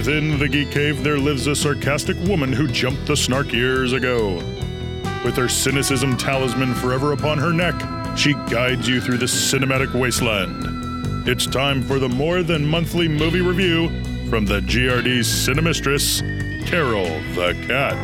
Within the Geek Cave, there lives a sarcastic woman who jumped the snark years ago. With her cynicism talisman forever upon her neck, she guides you through the cinematic wasteland. It's time for the more than monthly movie review from the GRD Cinemistress, Carol the Cat.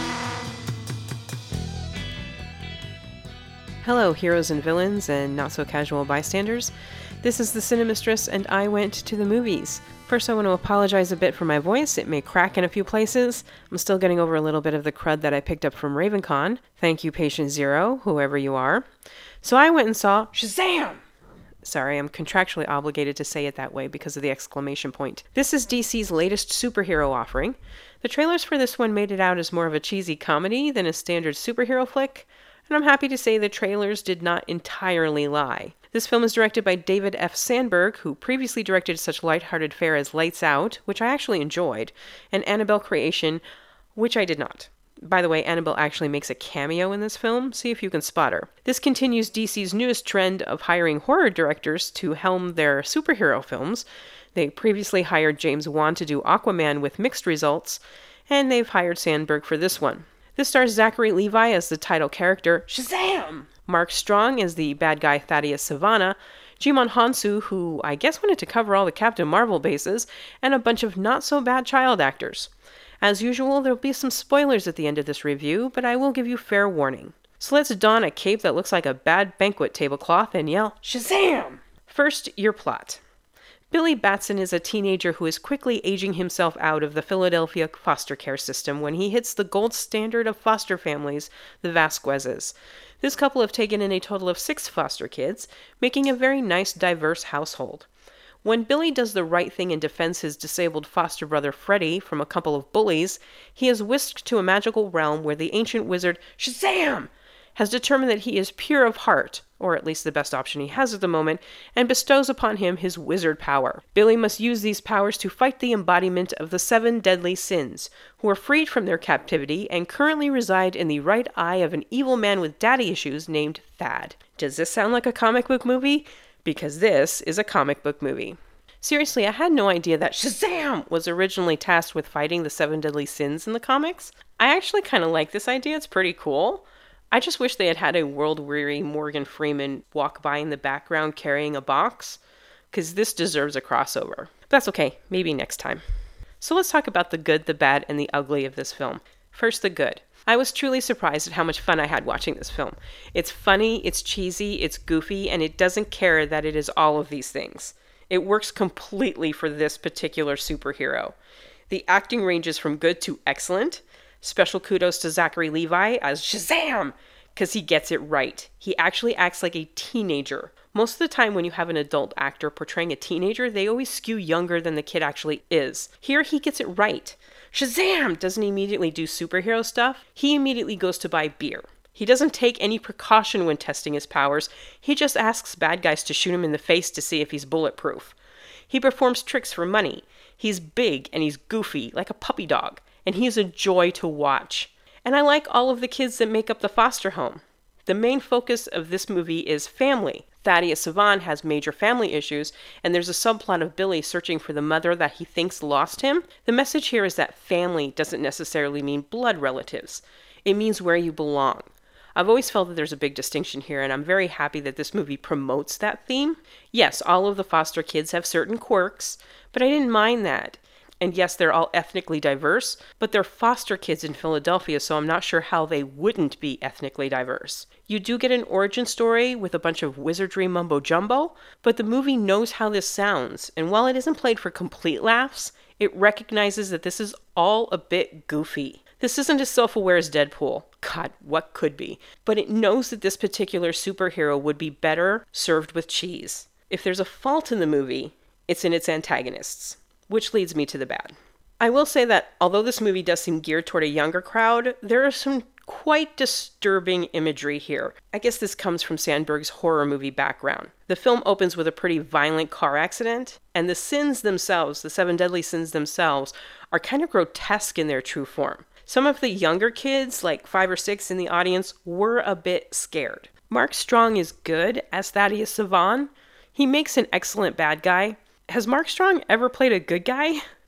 Hello, heroes and villains and not-so-casual bystanders. This is the Cinemistress, and I went to the movies. First, I want to apologize a bit for my voice. It may crack in a few places. I'm still getting over a little bit of the crud that I picked up from RavenCon. Thank you, Patient Zero, whoever you are. So I went and saw Shazam! Sorry, I'm contractually obligated to say it that way because of the exclamation point. This is DC's latest superhero offering. The trailers for this one made it out as more of a cheesy comedy than a standard superhero flick, and I'm happy to say the trailers did not entirely lie. This film is directed by David F. Sandberg, who previously directed such lighthearted fare as Lights Out, which I actually enjoyed, and Annabelle Creation, which I did not. By the way, Annabelle actually makes a cameo in this film. See if you can spot her. This continues DC's newest trend of hiring horror directors to helm their superhero films. They previously hired James Wan to do Aquaman with mixed results, and they've hired Sandberg for this one. This stars Zachary Levi as the title character, Shazam! Mark Strong as the bad guy Thaddeus Sivana, Jimon Hansu, who I guess wanted to cover all the Captain Marvel bases, and a bunch of not-so-bad child actors. As usual, there'll be some spoilers at the end of this review, but I will give you fair warning. So let's don a cape that looks like a bad banquet tablecloth and yell, Shazam! First, your plot. Billy Batson is a teenager who is quickly aging himself out of the Philadelphia foster care system when he hits the gold standard of foster families, the Vasquezes. This couple have taken in a total of 6 foster kids, making a very nice, diverse household. When Billy does the right thing and defends his disabled foster brother Freddy from a couple of bullies, he is whisked to a magical realm where the ancient wizard Shazam has determined that he is pure of heart, or at least the best option he has at the moment, and bestows upon him his wizard power. Billy must use these powers to fight the embodiment of the 7 deadly sins, who are freed from their captivity and currently reside in the right eye of an evil man with daddy issues named Thad. Does this sound like a comic book movie? Because this is a comic book movie. Seriously, I had no idea that Shazam was originally tasked with fighting the 7 deadly sins in the comics. I actually kind of like this idea. It's pretty cool. I just wish they had had a world-weary Morgan Freeman walk by in the background carrying a box, because this deserves a crossover. But that's okay, maybe next time. So let's talk about the good, the bad, and the ugly of this film. First, the good. I was truly surprised at how much fun I had watching this film. It's funny, it's cheesy, it's goofy, and it doesn't care that it is all of these things. It works completely for this particular superhero. The acting ranges from good to excellent. Special kudos to Zachary Levi as Shazam, because he gets it right. He actually acts like a teenager. Most of the time when you have an adult actor portraying a teenager, they always skew younger than the kid actually is. Here he gets it right. Shazam doesn't immediately do superhero stuff. He immediately goes to buy beer. He doesn't take any precaution when testing his powers. He just asks bad guys to shoot him in the face to see if he's bulletproof. He performs tricks for money. He's big and he's goofy, like a puppy dog. And he is a joy to watch. And I like all of the kids that make up the foster home. The main focus of this movie is family. Thaddeus Sivana has major family issues, and there's a subplot of Billy searching for the mother that he thinks lost him. The message here is that family doesn't necessarily mean blood relatives. It means where you belong. I've always felt that there's a big distinction here, and I'm very happy that this movie promotes that theme. Yes, all of the foster kids have certain quirks, but I didn't mind that. And yes, they're all ethnically diverse, but they're foster kids in Philadelphia, so I'm not sure how they wouldn't be ethnically diverse. You do get an origin story with a bunch of wizardry mumbo-jumbo, but the movie knows how this sounds, and while it isn't played for complete laughs, it recognizes that this is all a bit goofy. This isn't as self-aware as Deadpool. God, what could be? But it knows that this particular superhero would be better served with cheese. If there's a fault in the movie, it's in its antagonists. Which leads me to the bad. I will say that although this movie does seem geared toward a younger crowd, there are some quite disturbing imagery here. I guess this comes from Sandberg's horror movie background. The film opens with a pretty violent car accident, and the sins themselves, the 7 deadly sins themselves, are kind of grotesque in their true form. Some of the younger kids, like 5 or 6 in the audience, were a bit scared. Mark Strong is good as Thaddeus Sivana. He makes an excellent bad guy. Has Mark Strong ever played a good guy?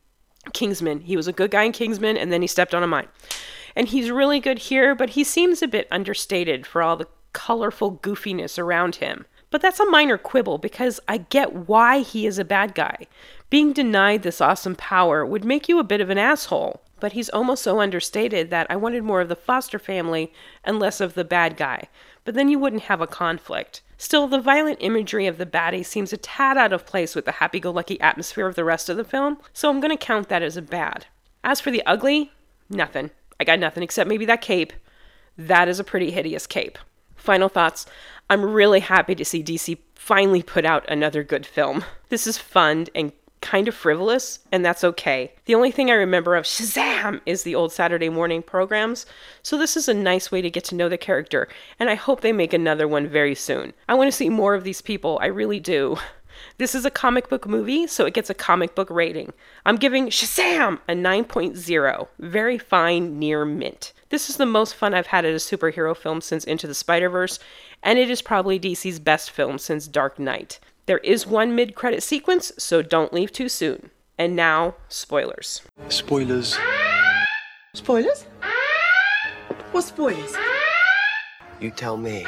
Kingsman. He was a good guy in Kingsman, and then he stepped on a mine. And he's really good here, but he seems a bit understated for all the colorful goofiness around him. But that's a minor quibble because I get why he is a bad guy. Being denied this awesome power would make you a bit of an asshole. But he's almost so understated that I wanted more of the foster family and less of the bad guy. But then you wouldn't have a conflict. Still, the violent imagery of the baddie seems a tad out of place with the happy-go-lucky atmosphere of the rest of the film, so I'm going to count that as a bad. As for the ugly, nothing. I got nothing except maybe that cape. That is a pretty hideous cape. Final thoughts. I'm really happy to see DC finally put out another good film. This is fun and kind of frivolous, and that's okay. The only thing I remember of Shazam is the old Saturday morning programs, so this is a nice way to get to know the character, and I hope they make another one very soon. I want to see more of these people, I really do. This is a comic book movie, so it gets a comic book rating. I'm giving Shazam a 9.0, very fine, near mint. This is the most fun I've had at a superhero film since Into the Spider-Verse, and it is probably DC's best film since Dark Knight. There is one mid-credit sequence, so don't leave too soon. And now, spoilers. Spoilers. Spoilers? What spoilers? You tell me.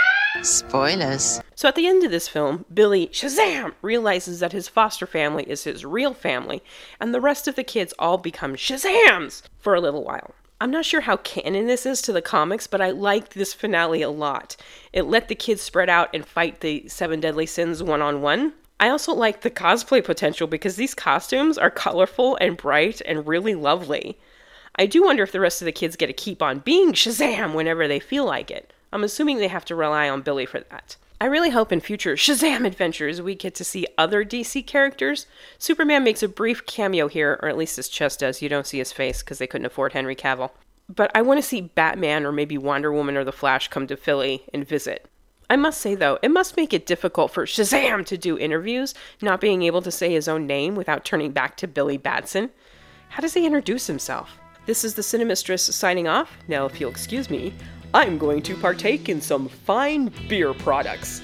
Spoilers. So at the end of this film, Billy, Shazam, realizes that his foster family is his real family, and the rest of the kids all become Shazams for a little while. I'm not sure how canon this is to the comics, but I liked this finale a lot. It let the kids spread out and fight the 7 deadly sins one-on-one. I also like the cosplay potential because these costumes are colorful and bright and really lovely. I do wonder if the rest of the kids get to keep on being Shazam whenever they feel like it. I'm assuming they have to rely on Billy for that. I really hope in future Shazam adventures we get to see other DC characters. Superman makes a brief cameo here, or at least his chest does. You don't see his face because they couldn't afford Henry Cavill. But I want to see Batman or maybe Wonder Woman or the Flash come to Philly and visit. I must say though, it must make it difficult for Shazam to do interviews, not being able to say his own name without turning back to Billy Batson. How does he introduce himself? This is the Cinemistress signing off. Now if you'll excuse me, I'm going to partake in some fine beer products.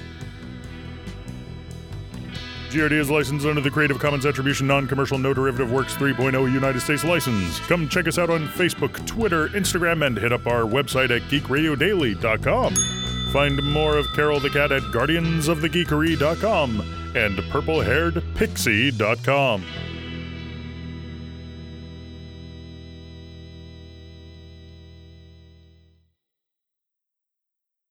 GRD is licensed under the Creative Commons Attribution Non-Commercial No Derivative Works 3.0 United States license. Come check us out on Facebook, Twitter, Instagram, and hit up our website at geekradiodaily.com. Find more of Carol the Cat at guardiansofthegeekery.com and purplehairedpixie.com.